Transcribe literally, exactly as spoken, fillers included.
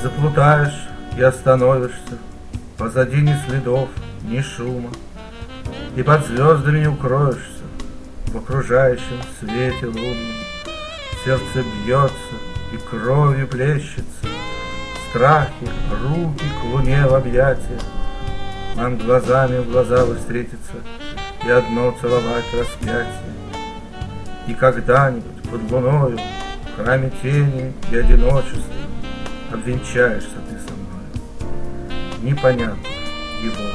Заплутаешь и остановишься, позади ни следов, ни шума, и под звездами не укроешься в окружающем свете лунном. Сердце бьется и кровью плещется, страхи, руки к луне в объятия. Нам глазами в глаза вы встретиться и одно целовать распятие. И когда-нибудь под луною, в храме тени и одиночества, обвенчаешься ты со мною, непонятно его.